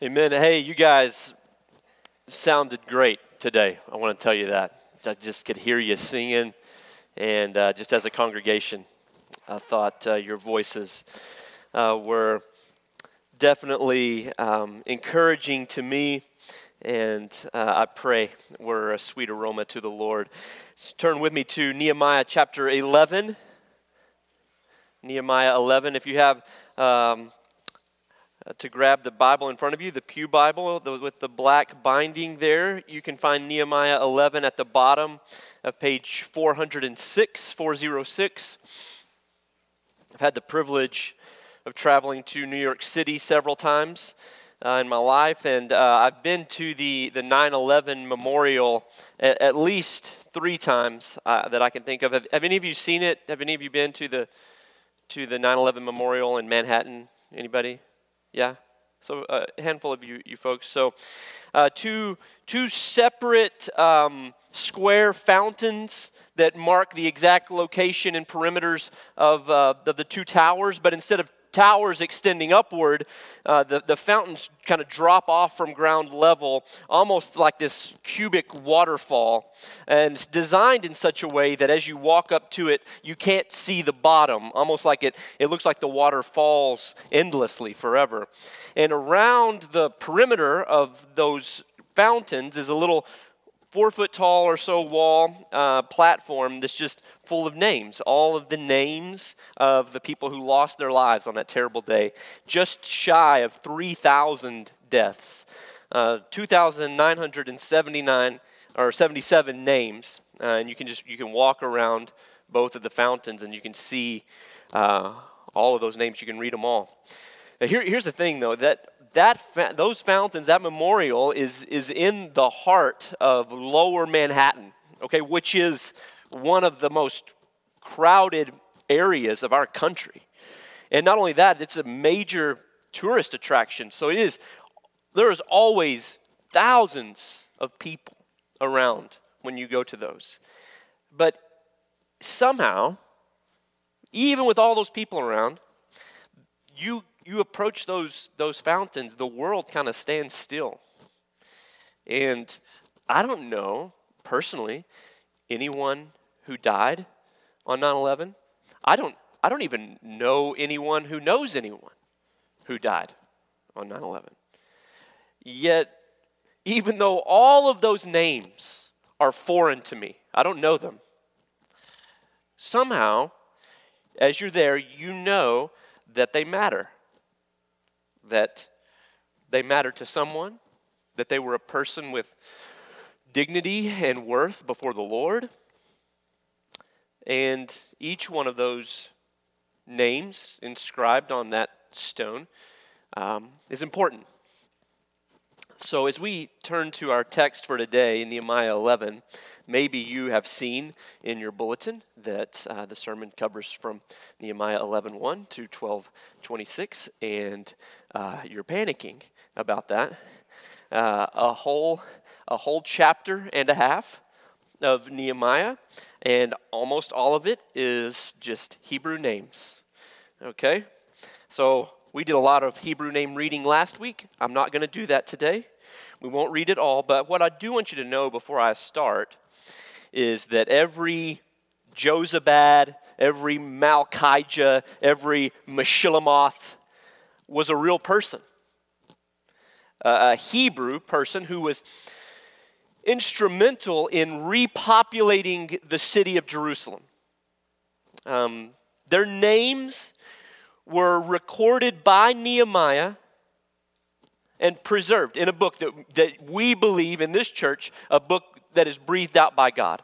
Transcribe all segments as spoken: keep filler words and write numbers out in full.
Amen. Hey, you guys sounded great today. I want to tell you that. I just could hear you singing, and uh, just as a congregation, I thought uh, your voices uh, were definitely um, encouraging to me, and uh, I pray were a sweet aroma to the Lord. Just turn with me to Nehemiah chapter eleven. Nehemiah eleven. If you have um, Uh, to grab the Bible in front of you, the Pew Bible the, with the black binding there, you can find Nehemiah eleven at the bottom of page four oh six, four oh six. I've had the privilege of traveling to New York City several times uh, in my life, and uh, I've been to the, the nine eleven memorial at, at least three times uh, that I can think of. Have, have any of you seen it? Have any of you been to the to the nine eleven memorial in Manhattan? Anybody? Yeah, so uh, a handful of you, you folks. So, uh, two two separate um, square fountains that mark the exact location and perimeters of, uh, of the two towers, but instead of towers extending upward, uh, the, the fountains kind of drop off from ground level, almost like this cubic waterfall. And it's designed in such a way that as you walk up to it, you can't see the bottom, almost like it, it looks like the water falls endlessly forever. And around the perimeter of those fountains is a little four foot tall or so wall uh, platform that's just full of names, all of the names of the people who lost their lives on that terrible day. Just shy of three thousand deaths, uh, two thousand nine hundred seventy-nine or seventy-seven names, uh, and you can just you can walk around both of the fountains and you can see uh, all of those names. You can read them all. Now here, here's the thing, though, that That fa- those fountains, that memorial is is in the heart of Lower Manhattan, okay, which is one of the most crowded areas of our country. And not only that, it's a major tourist attraction. So it is. There is always thousands of people around when you go to those. But somehow, even with all those people around, you. You approach those those fountains, the world kind of stands still. And I don't know, personally, anyone who died on nine eleven. I don't I don't even know anyone who knows anyone who died on nine eleven. Yet, even though all of those names are foreign to me, I don't know them, somehow, as you're there, you know that they matter. That they matter to someone, that they were a person with dignity and worth before the Lord. And each one of those names inscribed on that stone um, is important. So as we turn to our text for today in Nehemiah eleven, maybe you have seen in your bulletin that uh, the sermon covers from Nehemiah eleven one to twelve twenty-six, and uh, you're panicking about that. Uh, a whole a whole chapter and a half of Nehemiah, and almost all of it is just Hebrew names. Okay, so we did a lot of Hebrew name reading last week. I'm not going to do that today. We won't read it all, but what I do want you to know before I start is that every Jozabad, every Malchijah, every Meshillamoth was a real person. Uh, a Hebrew person who was instrumental in repopulating the city of Jerusalem. Um, their names were recorded by Nehemiah and preserved in a book that, that we believe in this church, a book that is breathed out by God.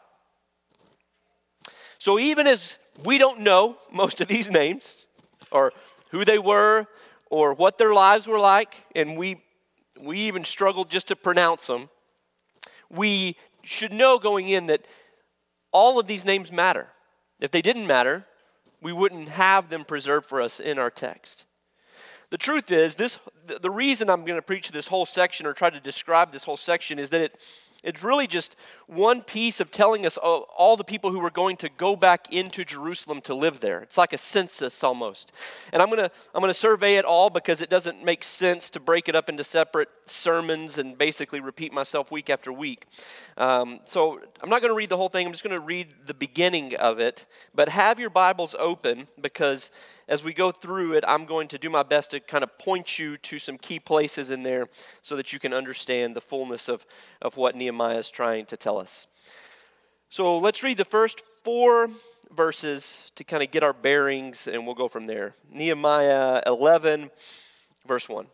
So even as we don't know most of these names, or who they were, or what their lives were like, and we we even struggled just to pronounce them, we should know going in that all of these names matter. If they didn't matter, we wouldn't have them preserved for us in our text. The truth is, this the reason I'm going to preach this whole section or try to describe this whole section is that it It's really just one piece of telling us all, all the people who were going to go back into Jerusalem to live there. It's like a census almost. And I'm going to I'm going to survey it all because it doesn't make sense to break it up into separate sermons and basically repeat myself week after week. Um, so I'm not going to read the whole thing. I'm just going to read the beginning of it. But have your Bibles open, because as we go through it, I'm going to do my best to kind of point you to some key places in there so that you can understand the fullness of, of what Nehemiah is trying to tell us. So let's read the first four verses to kind of get our bearings, and we'll go from there. Nehemiah eleven, verse one.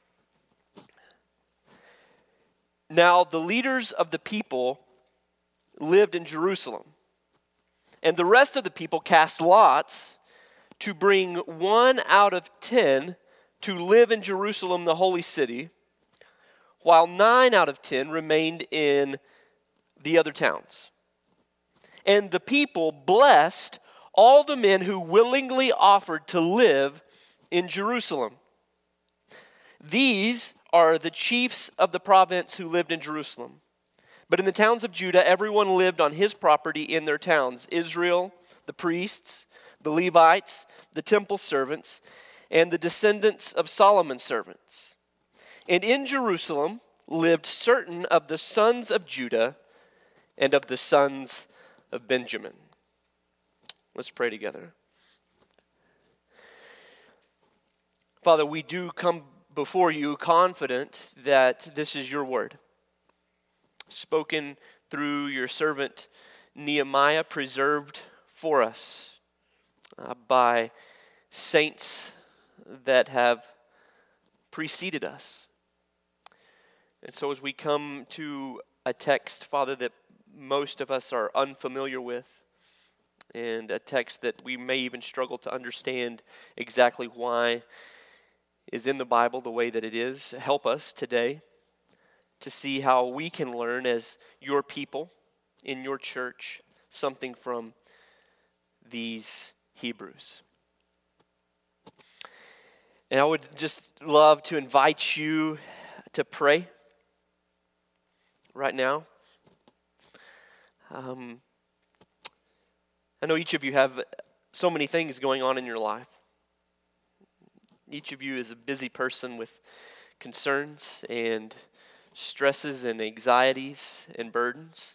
Now the leaders of the people lived in Jerusalem, and the rest of the people cast lots to bring one out of ten to live in Jerusalem, the holy city, while nine out of ten remained in the other towns. And the people blessed all the men who willingly offered to live in Jerusalem. These are the chiefs of the province who lived in Jerusalem. But in the towns of Judah, everyone lived on his property in their towns: Israel, the priests, the Levites, the temple servants, and the descendants of Solomon's servants. And in Jerusalem lived certain of the sons of Judah and of the sons of Benjamin. Let's pray together. Father, we do come before you confident that this is your word, spoken through your servant Nehemiah, preserved for us uh, by saints that have preceded us. And so as we come to a text, Father, that most of us are unfamiliar with, and a text that we may even struggle to understand exactly why is in the Bible the way that it is, help us today to see how we can learn as your people in your church something from these Hebrews. And I would just love to invite you to pray right now. Um, I know each of you have so many things going on in your life. Each of you is a busy person with concerns and stresses and anxieties and burdens.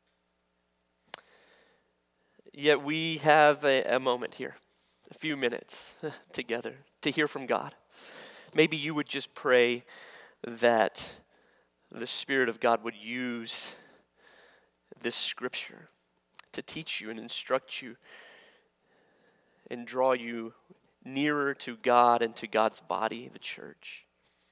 Yet we have a, a moment here, a few minutes together to hear from God. Maybe you would just pray that the Spirit of God would use this scripture to teach you and instruct you and draw you nearer to God and to God's body, the church.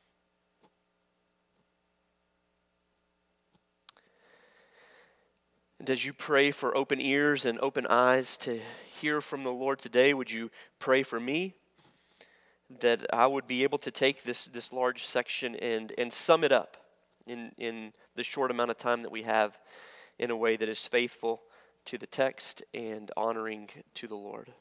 And as you pray for open ears and open eyes to hear from the Lord today, would you pray for me that I would be able to take this, this large section and, and sum it up in, in the short amount of time that we have in a way that is faithful to the text and honoring to the Lord.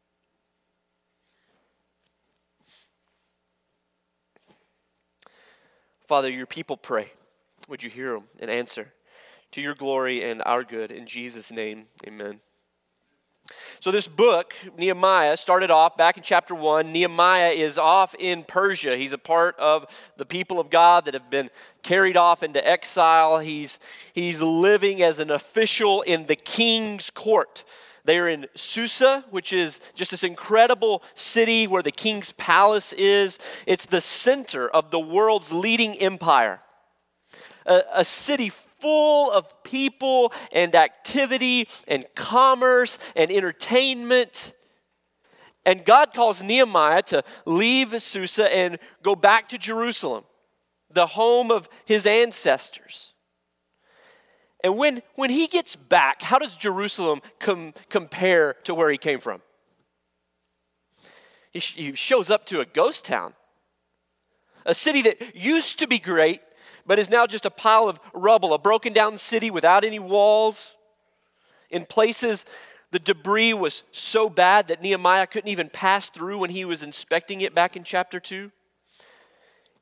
Father, your people pray. Would you hear them and answer to your glory and our good? In Jesus' name, amen. So this book, Nehemiah, started off back in chapter one. Nehemiah is off in Persia. He's a part of the people of God that have been carried off into exile. He's, he's living as an official in the king's court. They are in Susa, which is just this incredible city where the king's palace is. It's the center of the world's leading empire. A, a city full of people and activity and commerce and entertainment. And God calls Nehemiah to leave Susa and go back to Jerusalem, the home of his ancestors. And when, when he gets back, how does Jerusalem com- compare to where he came from? He, sh- he shows up to a ghost town, a city that used to be great, but is now just a pile of rubble, a broken down city without any walls. In places, the debris was so bad that Nehemiah couldn't even pass through when he was inspecting it back in chapter two.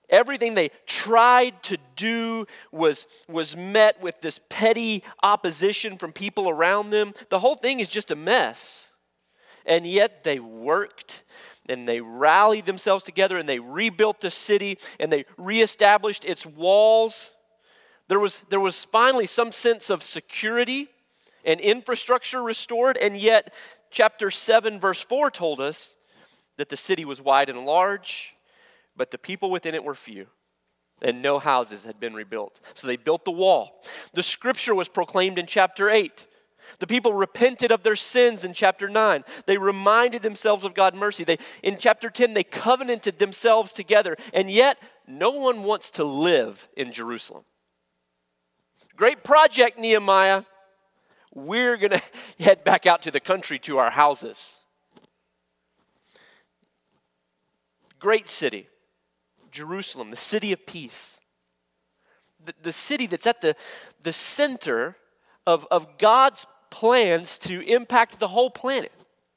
Everything they tried to do was, was met with this petty opposition from people around them. The whole thing is just a mess. And yet they worked and they rallied themselves together and they rebuilt the city and they reestablished its walls. There was, there was finally some sense of security and infrastructure restored, and yet chapter seven verse four told us that the city was wide and large, but the people within it were few, and no houses had been rebuilt. So they built the wall. The scripture was proclaimed in chapter eight. The people repented of their sins in chapter nine. They reminded themselves of God's mercy. They, in chapter ten, they covenanted themselves together, and yet no one wants to live in Jerusalem. Great project, Nehemiah. We're going to head back out to the country to our houses. Great city. Jerusalem, the city of peace. The, the city that's at the, the center of, of God's plans to impact the whole planet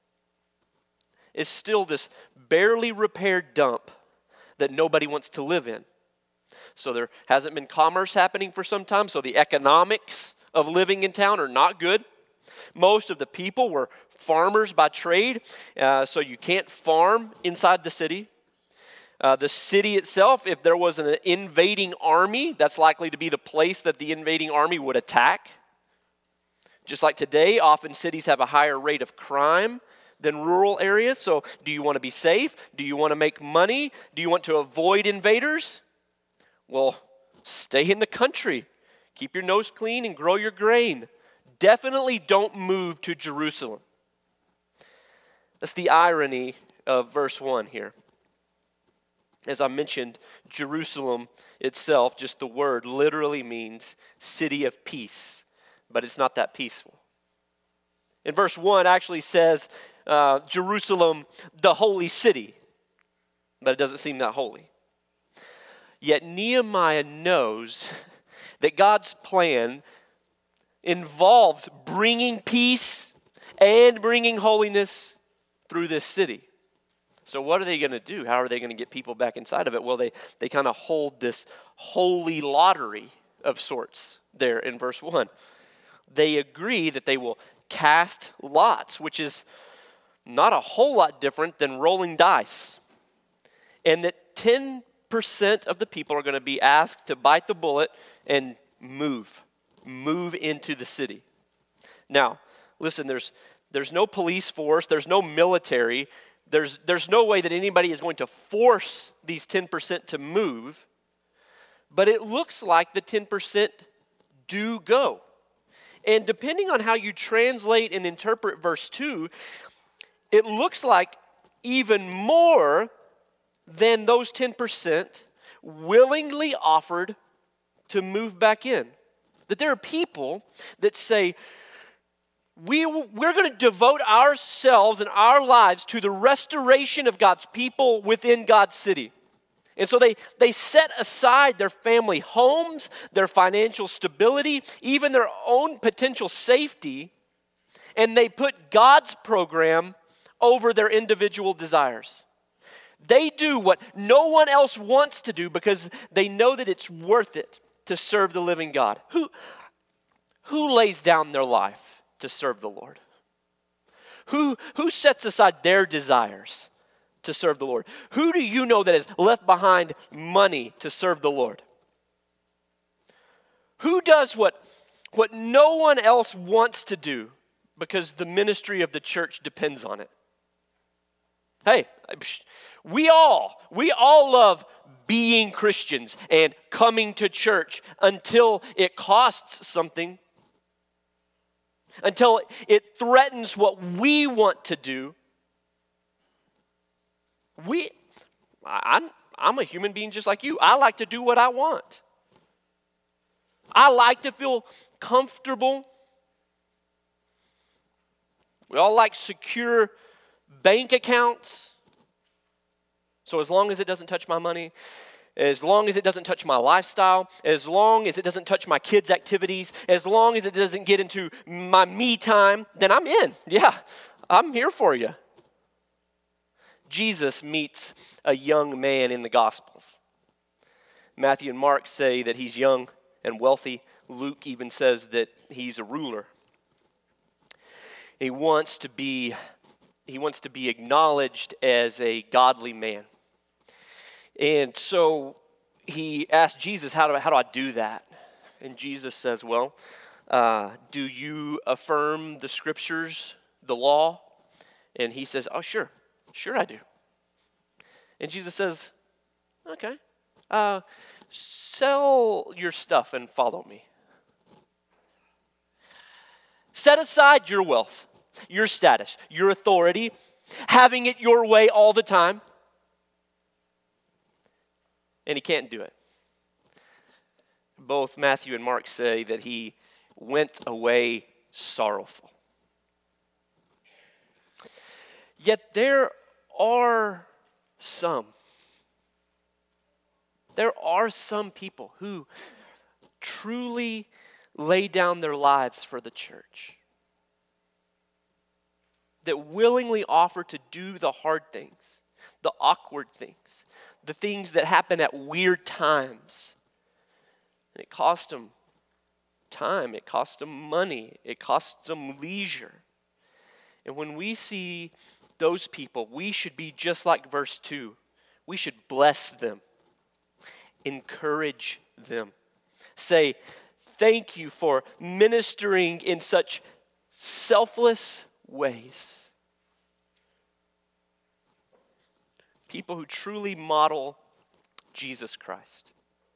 is still this barely repaired dump that nobody wants to live in. So there hasn't been commerce happening for some time, so the economics of living in town are not good. Most of the people were farmers by trade, uh, so you can't farm inside the city. Uh, the city itself, if there was an invading army, that's likely to be the place that the invading army would attack. Just like today, often cities have a higher rate of crime than rural areas. So do you want to be safe? Do you want to make money? Do you want to avoid invaders? Well, stay in the country. Keep your nose clean and grow your grain. Definitely don't move to Jerusalem. That's the irony of verse one here. As I mentioned, Jerusalem itself, just the word, literally means city of peace, but it's not that peaceful. In verse one, it actually says uh, Jerusalem, the holy city, but it doesn't seem that holy. Yet Nehemiah knows that God's plan involves bringing peace and bringing holiness through this city. So what are they going to do? How are they going to get people back inside of it? Well, they, they kind of hold this holy lottery of sorts there in verse one. They agree that they will cast lots, which is not a whole lot different than rolling dice. And that ten percent of the people are going to be asked to bite the bullet and move. Move into the city. Now, listen, there's there's no police force, there's no military, there's there's no way that anybody is going to force these ten percent to move, but it looks like the ten percent do go. And depending on how you translate and interpret verse two, it looks like even more than those ten percent willingly offered to move back in. That there are people that say, we, we're going to devote ourselves and our lives to the restoration of God's people within God's city. And so they, they set aside their family homes, their financial stability, even their own potential safety, and they put God's program over their individual desires. They do what no one else wants to do because they know that it's worth it to serve the living God. Who, who lays down their life to serve the Lord? Who, who sets aside their desires to serve the Lord? Who do you know that has left behind money to serve the Lord? Who does what, what no one else wants to do because the ministry of the church depends on it? Hey, we all, we all love being Christians and coming to church until it costs something, until it threatens what we want to do. We, I'm, I'm a human being just like you. I like to do what I want. I like to feel comfortable. We all like secure bank accounts. So as long as it doesn't touch my money, as long as it doesn't touch my lifestyle, as long as it doesn't touch my kids' activities, as long as it doesn't get into my me time, then I'm in. Yeah, I'm here for you. Jesus meets a young man in the Gospels. Matthew and Mark say that he's young and wealthy. Luke even says that he's a ruler. He wants to be, he wants to be acknowledged as a godly man. And so he asked Jesus, how do I, how do I do that? And Jesus says, well, uh, do you affirm the scriptures, the law? And he says, oh, sure, sure I do. And Jesus says, okay, uh, sell your stuff and follow me. Set aside your wealth, your status, your authority, having it your way all the time. And he can't do it. Both Matthew and Mark say that he went away sorrowful. Yet there are some, there are some people who truly lay down their lives for the church, that willingly offer to do the hard things, the awkward things, the things that happen at weird times. And it cost them time, it cost them money, it cost them leisure. And when we see those people, we should be just like verse two. We should bless them, encourage them, say, thank you for ministering in such selfless ways. People who truly model Jesus Christ.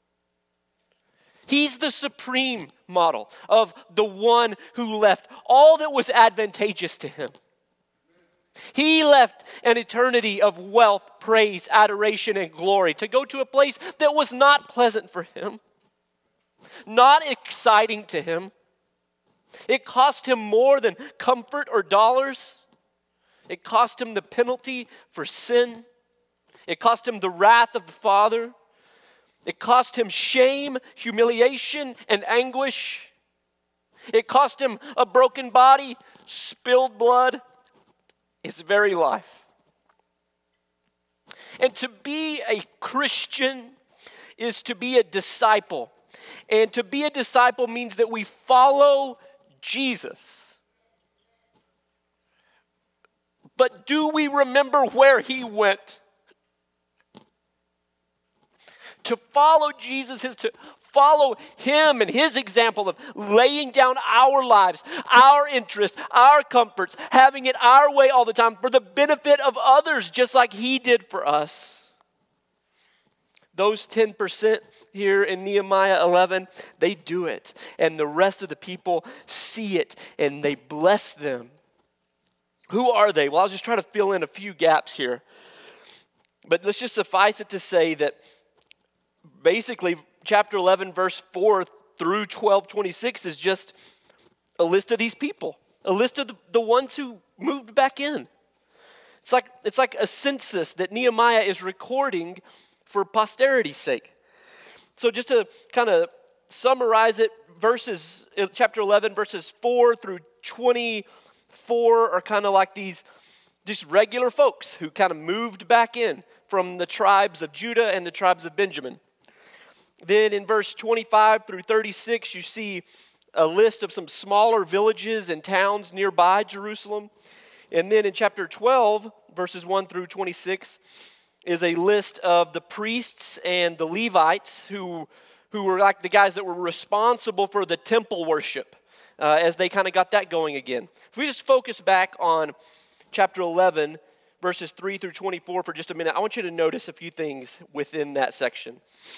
He's the supreme model of the one who left all that was advantageous to him. He left an eternity of wealth, praise, adoration, and glory to go to a place that was not pleasant for him, not exciting to him. It cost him more than comfort or dollars. It cost him the penalty for sin. It cost him the wrath of the Father. It cost him shame, humiliation, and anguish. It cost him a broken body, spilled blood, his very life. And to be a Christian is to be a disciple. And to be a disciple means that we follow Jesus. But do we remember where he went? To follow Jesus is to follow him and his example of laying down our lives, our interests, our comforts, having it our way all the time for the benefit of others, just like he did for us. Those ten percent here in Nehemiah eleven, they do it. And the rest of the people see it and they bless them. Who are they? Well, I was just trying to fill in a few gaps here. But let's just suffice it to say that basically, chapter eleven, verse four through twelve twenty-six is just a list of these people, a list of the, the ones who moved back in. It's like, it's like a census that Nehemiah is recording for posterity's sake. So just to kind of summarize it, verses, chapter eleven, verses four through twenty-four are kind of like these just regular folks who kind of moved back in from the tribes of Judah and the tribes of Benjamin. Then in verse twenty-five through thirty-six, you see a list of some smaller villages and towns nearby Jerusalem. And then in chapter twelve, verses one through twenty-six, is a list of the priests and the Levites who, who were like the guys that were responsible for the temple worship uh, as they kind of got that going again. If we just focus back on chapter eleven, verses three through twenty-four for just a minute, I want you to notice a few things within that section.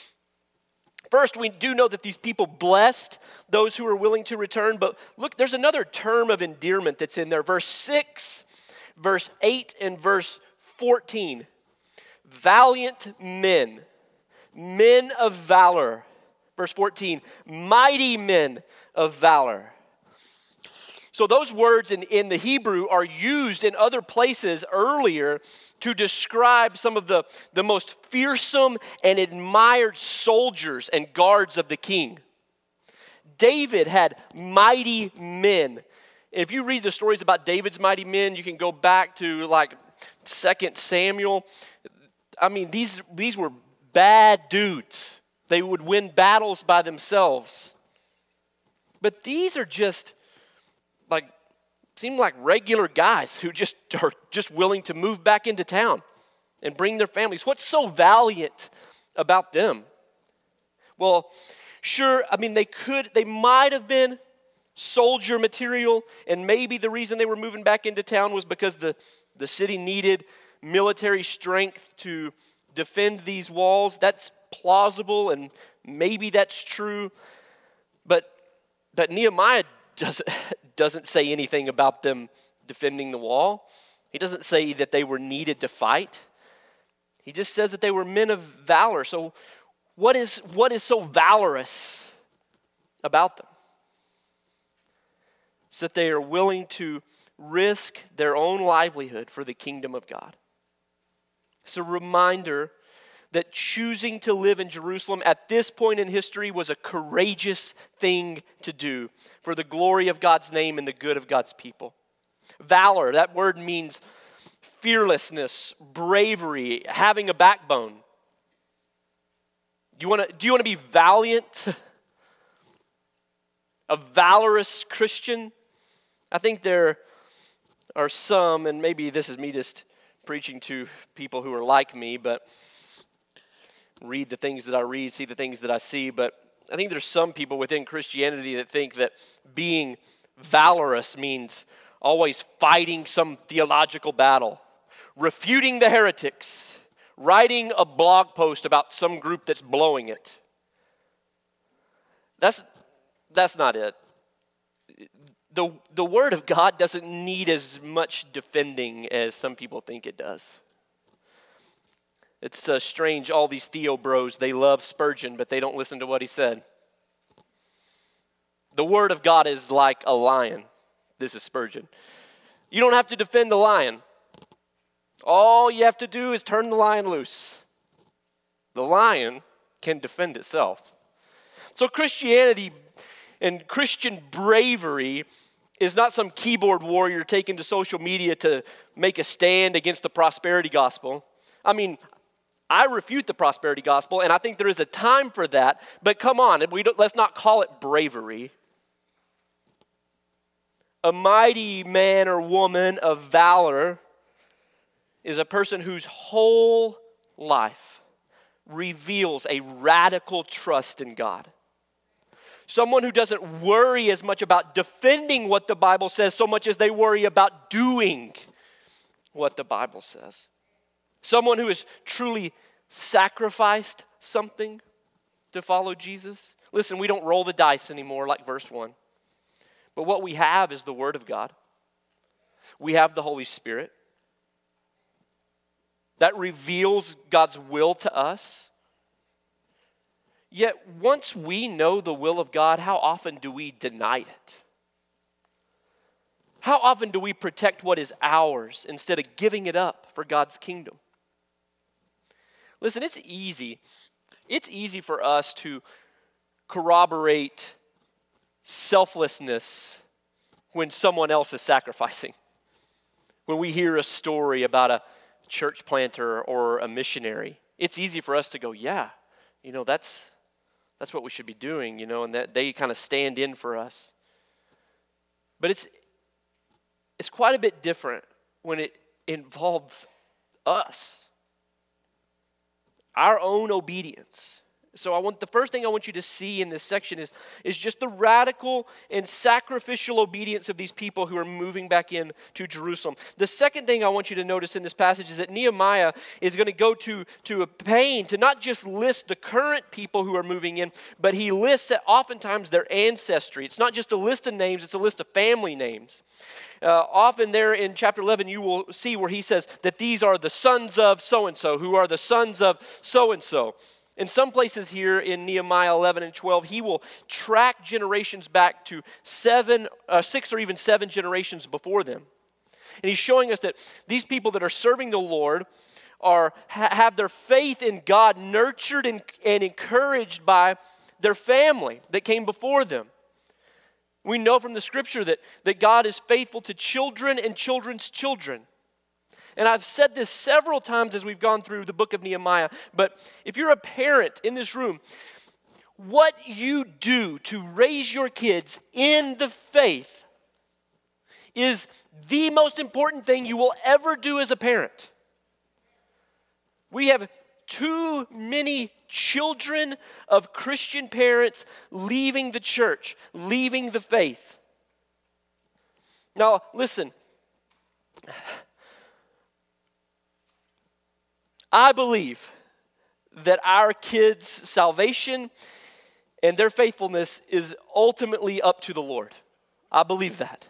First, we do know that these people blessed those who are willing to return, but look, there's another term of endearment that's in there. Verse six, verse eight, and verse fourteen. Valiant men, men of valor. Verse fourteen, mighty men of valor. So those words in, in the Hebrew are used in other places earlier to describe some of the, the most fearsome and admired soldiers and guards of the king. David had mighty men. If you read the stories about David's mighty men, you can go back to like Second Samuel. I mean, these, these were bad dudes. They would win battles by themselves. But these are just like, seem like regular guys who just are just willing to move back into town and bring their families. What's so valiant about them? Well, sure, I mean, they could, they might have been soldier material, and maybe the reason they were moving back into town was because the, the city needed military strength to defend these walls. That's plausible, and maybe that's true. But, but Nehemiah doesn't, doesn't say anything about them defending the wall. He doesn't say that they were needed to fight. He just says that they were men of valor. So what is, what is so valorous about them? It's that they are willing to risk their own livelihood for the kingdom of God. It's a reminder that choosing to live in Jerusalem at this point in history was a courageous thing to do for the glory of God's name and the good of God's people. Valor, that word means fearlessness, bravery, having a backbone. Do you want to do you want to be valiant? A valorous Christian? I think there are some, and maybe this is me just preaching to people who are like me, but read the things that I read, see the things that I see, but I think there's some people within Christianity that think that being valorous means always fighting some theological battle, refuting the heretics, writing a blog post about some group that's blowing it. That's, that's not it. The, the Word of God doesn't need as much defending as some people think it does. It's uh, strange, all these Theo bros, they love Spurgeon, but they don't listen to what he said. The Word of God is like a lion. This is Spurgeon. You don't have to defend the lion. All you have to do is turn the lion loose. The lion can defend itself. So Christianity and Christian bravery is not some keyboard warrior taken to social media to make a stand against the prosperity gospel. I mean, I refute the prosperity gospel, and I think there is a time for that, but come on, we don't, let's not call it bravery. A mighty man or woman of valor is a person whose whole life reveals a radical trust in God. Someone who doesn't worry as much about defending what the Bible says so much as they worry about doing what the Bible says. Someone who has truly sacrificed something to follow Jesus. Listen, we don't roll the dice anymore like verse one. But what we have is the Word of God. We have the Holy Spirit that reveals God's will to us. Yet once we know the will of God, how often do we deny it? How often do we protect what is ours instead of giving it up for God's kingdom? Listen, it's easy. It's easy for us to corroborate selflessness when someone else is sacrificing. When we hear a story about a church planter or a missionary, it's easy for us to go, yeah, you know, that's that's what we should be doing, you know, and that they kind of stand in for us. But it's it's quite a bit different when it involves us, our own obedience. So I want the first thing I want you to see in this section is, is just the radical and sacrificial obedience of these people who are moving back in to Jerusalem. The second thing I want you to notice in this passage is that Nehemiah is going to go to, to a pain to not just list the current people who are moving in, but he lists oftentimes their ancestry. It's not just a list of names, it's a list of family names. Uh, often there in chapter eleven, you will see where he says that these are the sons of so-and-so, who are the sons of so-and-so. In some places here in Nehemiah eleven and twelve, he will track generations back to seven, uh, six or even seven generations before them. And he's showing us that these people that are serving the Lord are ha- have their faith in God nurtured and, and encouraged by their family that came before them. We know from the scripture that, that God is faithful to children and children's children. And I've said this several times as we've gone through the book of Nehemiah, but if you're a parent in this room, what you do to raise your kids in the faith is the most important thing you will ever do as a parent. We have too many children of Christian parents leaving the church, leaving the faith. Now, listen. I believe that our kids' salvation and their faithfulness is ultimately up to the Lord. I believe that.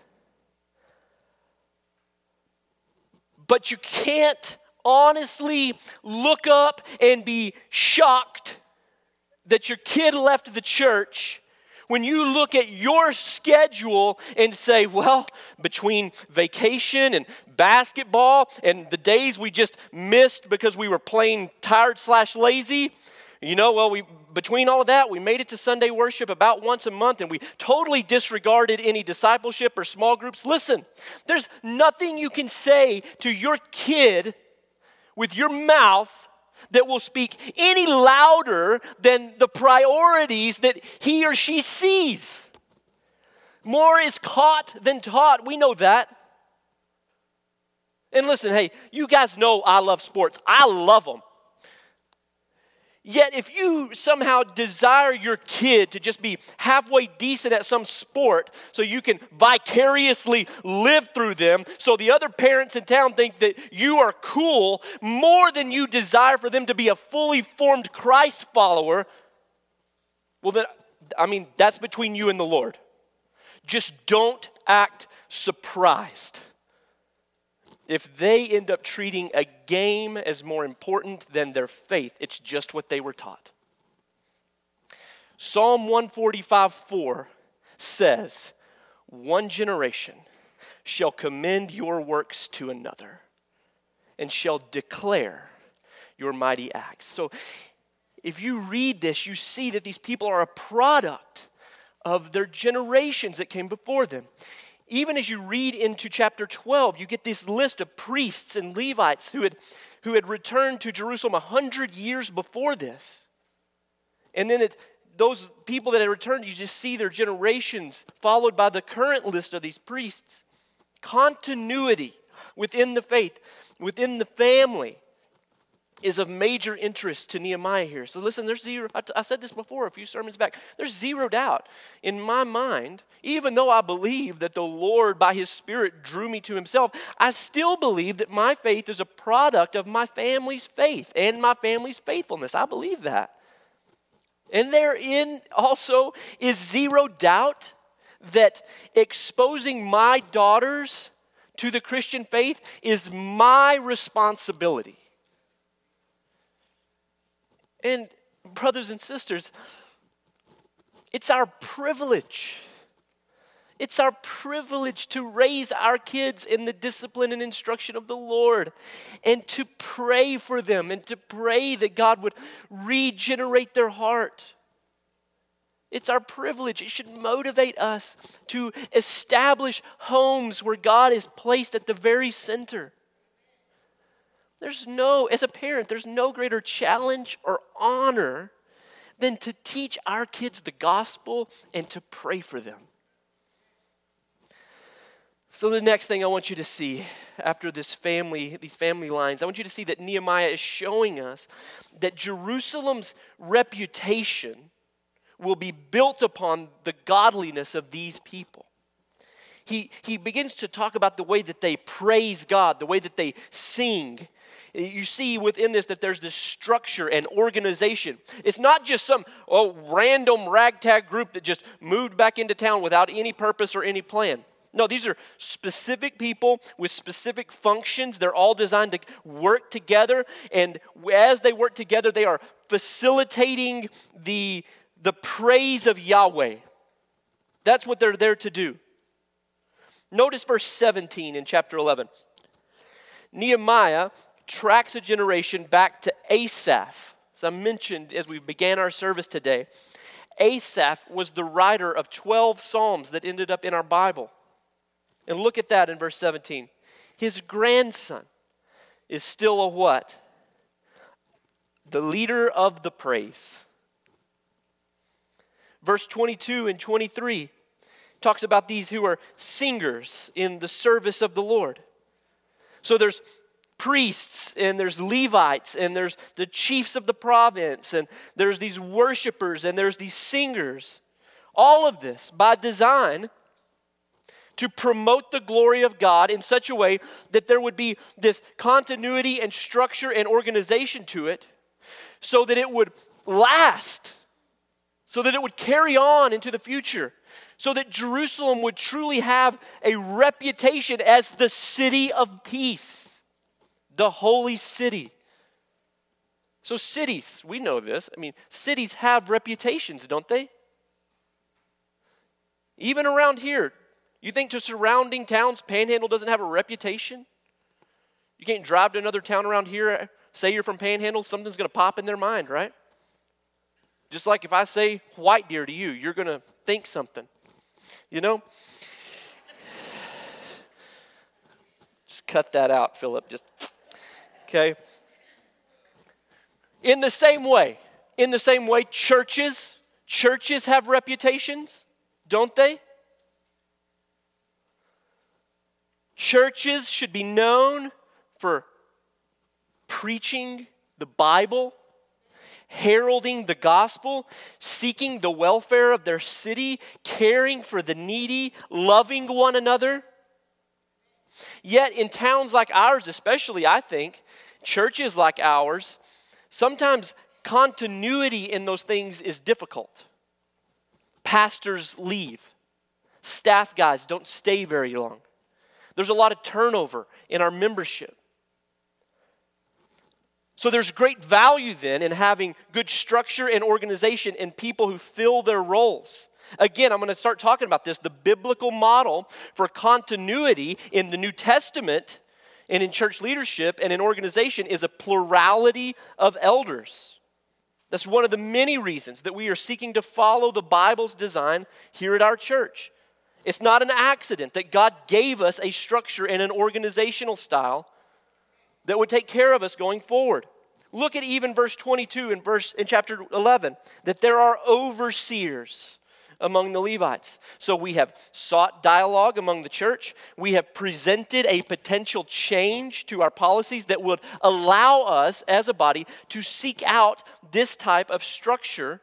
But you can't honestly look up and be shocked that your kid left the church when you look at your schedule and say, well, between vacation and basketball and the days we just missed because we were playing tired slash lazy, you know, well, we between all of that, we made it to Sunday worship about once a month and we totally disregarded any discipleship or small groups. Listen, there's nothing you can say to your kid with your mouth that will speak any louder than the priorities that he or she sees. More is caught than taught. We know that. And listen, hey, you guys know I love sports. I love them. Yet if you somehow desire your kid to just be halfway decent at some sport so you can vicariously live through them so the other parents in town think that you are cool more than you desire for them to be a fully formed Christ follower, well then, I mean, that's between you and the Lord. Just don't act surprised if they end up treating a game as more important than their faith. It's just what they were taught. Psalm one forty-five four says, one generation shall commend your works to another and shall declare your mighty acts. So if you read this, you see that these people are a product of their generations that came before them. Even as you read into chapter twelve, you get this list of priests and Levites who had, who had returned to Jerusalem a hundred years before this. And then it's those people that had returned, you just see their generations followed by the current list of these priests. Continuity within the faith, within the family, is of major interest to Nehemiah here. So listen, there's zero, I, I said this before a few sermons back, there's zero doubt in my mind, even though I believe that the Lord by His Spirit drew me to Himself, I still believe that my faith is a product of my family's faith and my family's faithfulness. I believe that. And therein also is zero doubt that exposing my daughters to the Christian faith is my responsibility. And brothers and sisters, it's our privilege. It's our privilege to raise our kids in the discipline and instruction of the Lord and to pray for them and to pray that God would regenerate their heart. It's our privilege. It should motivate us to establish homes where God is placed at the very center. There's no, as a parent, there's no greater challenge or honor than to teach our kids the gospel and to pray for them. So the next thing I want you to see after this family, these family lines, I want you to see that Nehemiah is showing us that Jerusalem's reputation will be built upon the godliness of these people. He, he begins to talk about the way that they praise God, the way that they sing. You see within this that there's this structure and organization. It's not just some oh, random ragtag group that just moved back into town without any purpose or any plan. No, these are specific people with specific functions. They're all designed to work together. And as they work together, they are facilitating the, the praise of Yahweh. That's what they're there to do. Notice verse seventeen in chapter eleven. Nehemiah tracks a generation back to Asaph. As I mentioned as we began our service today, Asaph was the writer of twelve Psalms that ended up in our Bible. And look at that in verse seventeen. His grandson is still a what? The leader of the praise. Verse twenty-two and twenty-three talks about these who are singers in the service of the Lord. So there's priests, and there's Levites, and there's the chiefs of the province, and there's these worshipers, and there's these singers. All of this by design to promote the glory of God in such a way that there would be this continuity and structure and organization to it, so that it would last, so that it would carry on into the future, so that Jerusalem would truly have a reputation as the city of peace, the holy city. So cities, we know this. I mean, cities have reputations, don't they? Even around here, you think to surrounding towns, Panhandle doesn't have a reputation? You can't drive to another town around here, say you're from Panhandle, something's going to pop in their mind, right? Just like if I say White Deer to you, you're going to think something, you know? Just cut that out, Philip. Just, okay. In the same way, in the same way, churches, churches have reputations, don't they? Churches should be known for preaching the Bible, heralding the gospel, seeking the welfare of their city, caring for the needy, loving one another. Yet in towns like ours, especially, I think, churches like ours, sometimes continuity in those things is difficult. Pastors leave. Staff guys don't stay very long. There's a lot of turnover in our membership. So there's great value then in having good structure and organization and people who fill their roles. Again, I'm going to start talking about this. The biblical model for continuity in the New Testament and in church leadership and in organization is a plurality of elders. That's one of the many reasons that we are seeking to follow the Bible's design here at our church. It's not an accident that God gave us a structure and an organizational style that would take care of us going forward. Look at even verse twenty-two in verse in chapter eleven, that there are overseers among the Levites. So we have sought dialogue among the church. We have presented a potential change to our policies that would allow us as a body to seek out this type of structure.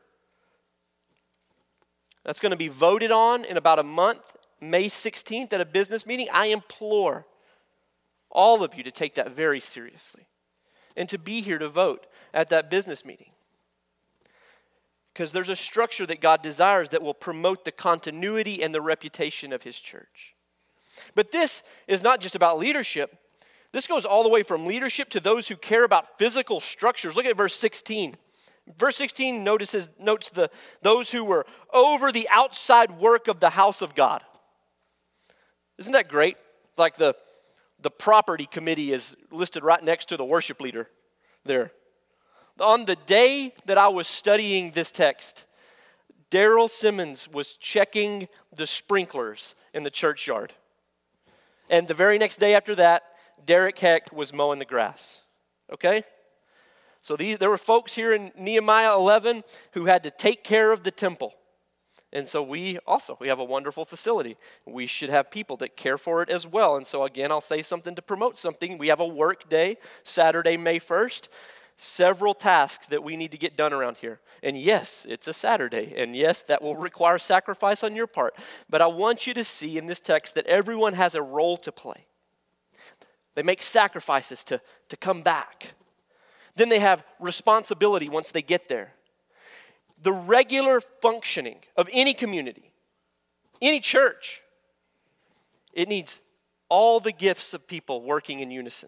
That's going to be voted on in about a month, May sixteenth, at a business meeting. I implore all of you to take that very seriously and to be here to vote at that business meeting. Because there's a structure that God desires that will promote the continuity and the reputation of His church. But this is not just about leadership. This goes all the way from leadership to those who care about physical structures. Look at verse sixteen. Verse sixteen notices, notes the those who were over the outside work of the house of God. Isn't that great? Like the, the property committee is listed right next to the worship leader there. On the day that I was studying this text, Daryl Simmons was checking the sprinklers in the churchyard. And the very next day after that, Derek Heck was mowing the grass. Okay? So these, there were folks here in Nehemiah eleven who had to take care of the temple. And so we also, we have a wonderful facility. We should have people that care for it as well. And so again, I'll say something to promote something. We have a work day, Saturday, May first. Several tasks that we need to get done around here. And yes, it's a Saturday. And yes, that will require sacrifice on your part. But I want you to see in this text that everyone has a role to play. They make sacrifices to, to come back. Then they have responsibility once they get there. The regular functioning of any community, any church, it needs all the gifts of people working in unison.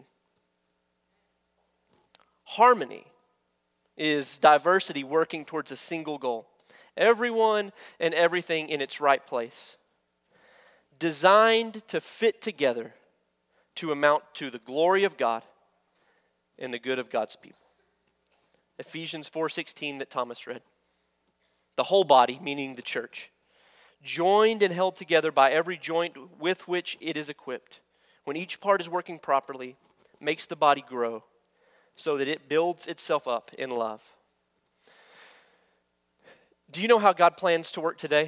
Harmony is diversity working towards a single goal. Everyone and everything in its right place. Designed to fit together to amount to the glory of God and the good of God's people. Ephesians four sixteen that Thomas read. The whole body, meaning the church, joined and held together by every joint with which it is equipped, when each part is working properly, makes the body grow so that it builds itself up in love. Do you know how God plans to work today?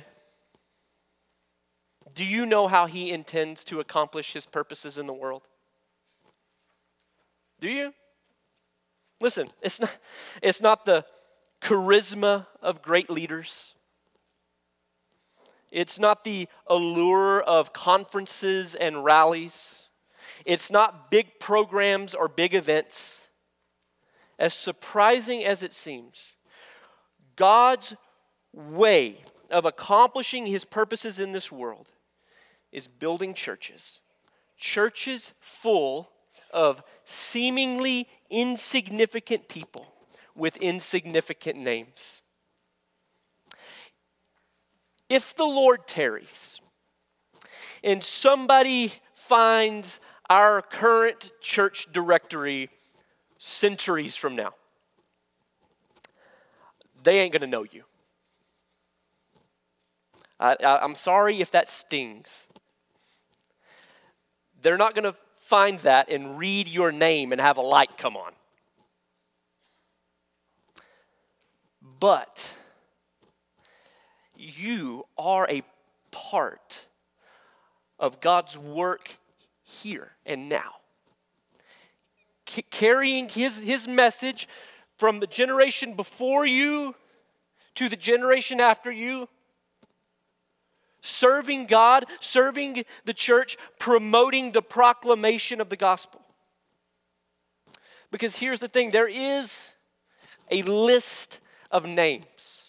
Do you know how he intends to accomplish his purposes in the world? Do you? Listen, it's not, it's not the charisma of great leaders. It's not the allure of conferences and rallies. It's not big programs or big events. As surprising as it seems, God's way of accomplishing his purposes in this world is building churches. Churches full of seemingly insignificant people with insignificant names. If the Lord tarries and somebody finds our current church directory centuries from now, they ain't going to know you. I, I, I'm sorry if that stings. They're not going to find that and read your name and have a light come on. But you are a part of God's work here and now. C- carrying his, his message from the generation before you to the generation after you. Serving God, serving the church, promoting the proclamation of the gospel. Because here's the thing, there is a list of names.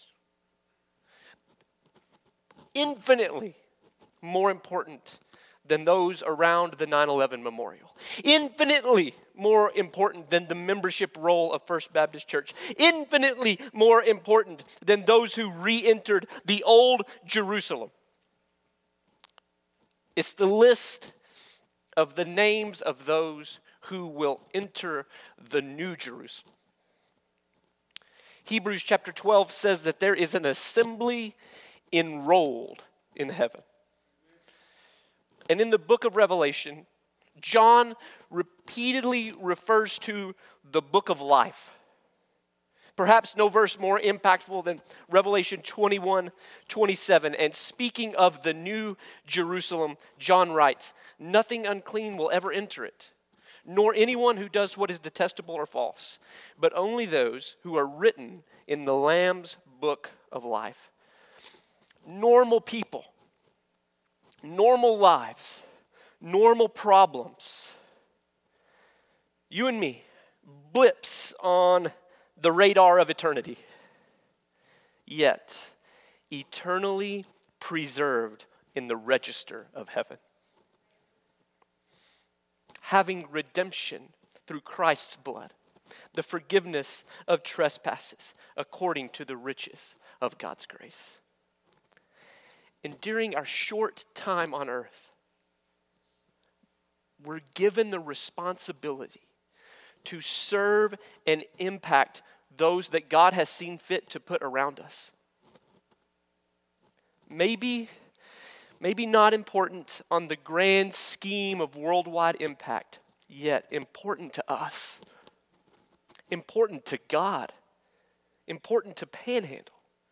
Infinitely more important than those around the nine eleven memorial. Infinitely more important than the membership roll of First Baptist Church. Infinitely more important than those who re-entered the old Jerusalem. It's the list of the names of those who will enter the new Jerusalem. Hebrews chapter twelve says that there is an assembly enrolled in heaven. And in the book of Revelation, John repeatedly refers to the book of life. Perhaps no verse more impactful than Revelation twenty-one, twenty-seven. And speaking of the new Jerusalem, John writes, "Nothing unclean will ever enter it, nor anyone who does what is detestable or false, but only those who are written in the Lamb's book of life." Normal people, normal lives, normal problems. You and me, blips on the radar of eternity, yet eternally preserved in the register of heaven. Having redemption through Christ's blood, the forgiveness of trespasses according to the riches of God's grace. And during our short time on earth, we're given the responsibility to serve and impact those that God has seen fit to put around us. Maybe, maybe not important on the grand scheme of worldwide impact, yet important to us, important to God, important to Panhandle.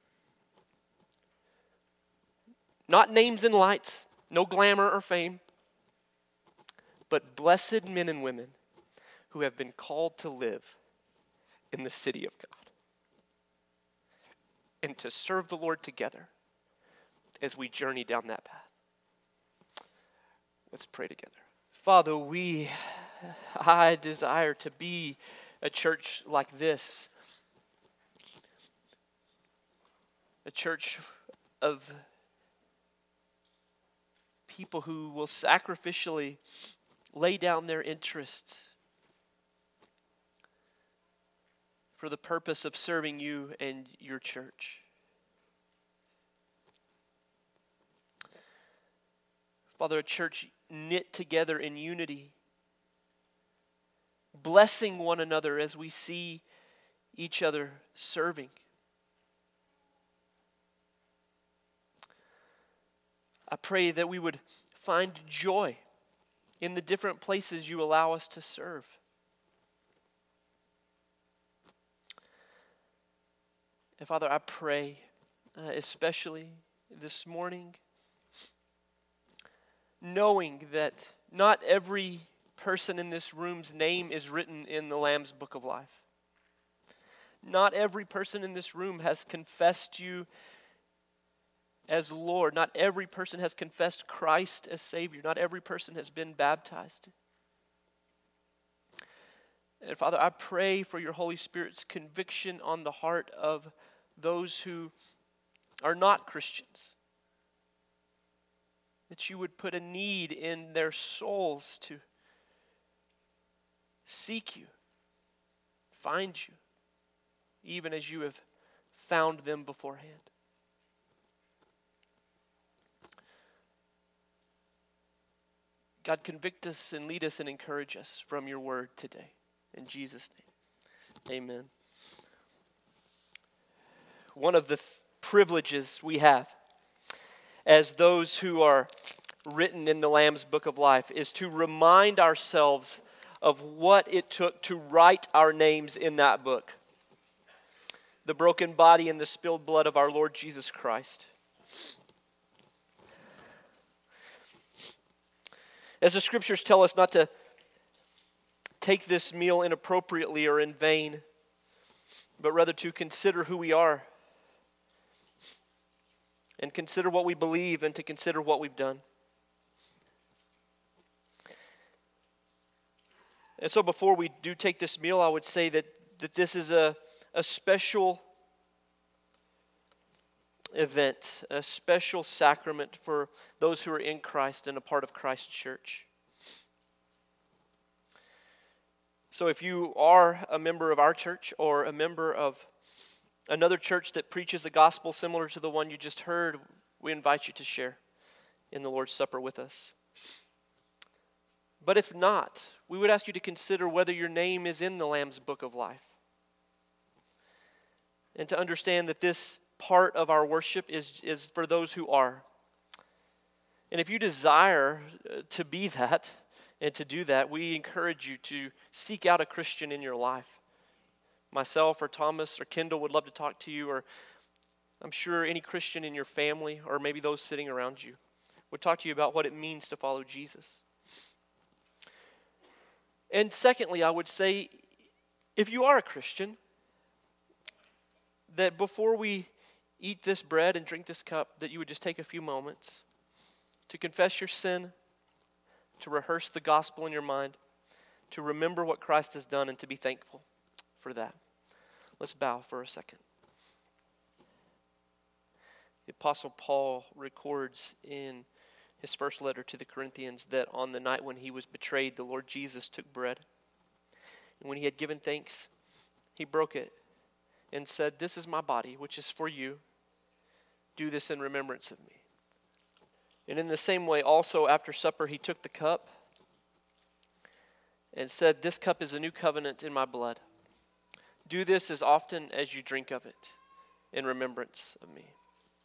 Not names and lights, no glamour or fame, but blessed men and women who have been called to live in the city of God and to serve the Lord together as we journey down that path. Let's pray together. Father, we, I desire to be a church like this, a church of people who will sacrificially lay down their interests for the purpose of serving you and your church. Father, a church knit together in unity, blessing one another as we see each other serving. I pray that we would find joy in the different places you allow us to serve. And Father, I pray uh, especially this morning, knowing that not every person in this room's name is written in the Lamb's Book of Life. Not every person in this room has confessed you as Lord. Not every person has confessed Christ as Savior. Not every person has been baptized. And Father, I pray for your Holy Spirit's conviction on the heart of those who are not Christians. That you would put a need in their souls to seek you, find you, even as you have found them beforehand. God, convict us and lead us and encourage us from your word today. In Jesus' name, amen. One of the th- privileges we have as those who are written in the Lamb's Book of Life is to remind ourselves of what it took to write our names in that book. The broken body and the spilled blood of our Lord Jesus Christ. As the scriptures tell us not to take this meal inappropriately or in vain, but rather to consider who we are and consider what we believe and to consider what we've done. And so before we do take this meal, I would say that, that this is a, a special event, a special sacrament for those who are in Christ and a part of Christ's church. So if you are a member of our church or a member of another church that preaches a gospel similar to the one you just heard, we invite you to share in the Lord's Supper with us. But if not, we would ask you to consider whether your name is in the Lamb's Book of Life. And to understand that this part of our worship is, is for those who are. And if you desire to be that and to do that, we encourage you to seek out a Christian in your life. Myself or Thomas or Kendall would love to talk to you, or I'm sure any Christian in your family or maybe those sitting around you would talk to you about what it means to follow Jesus. And secondly, I would say, if you are a Christian, that before we eat this bread and drink this cup, that you would just take a few moments to confess your sin, to rehearse the gospel in your mind, to remember what Christ has done, and to be thankful for that. Let's bow for a second. The Apostle Paul records in his first letter to the Corinthians that on the night when he was betrayed, the Lord Jesus took bread. And when he had given thanks, he broke it and said, "This is my body, which is for you. Do this in remembrance of me." And in the same way, also after supper, he took the cup and said, "This cup is a new covenant in my blood. Do this as often as you drink of it in remembrance of me."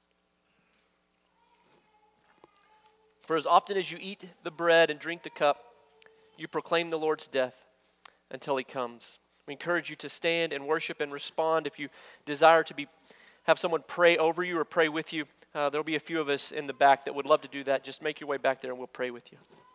For as often as you eat the bread and drink the cup, you proclaim the Lord's death until he comes. We encourage you to stand and worship and respond. If you desire to be have someone pray over you or pray with you, uh, there'll be a few of us in the back that would love to do that. Just make your way back there and we'll pray with you.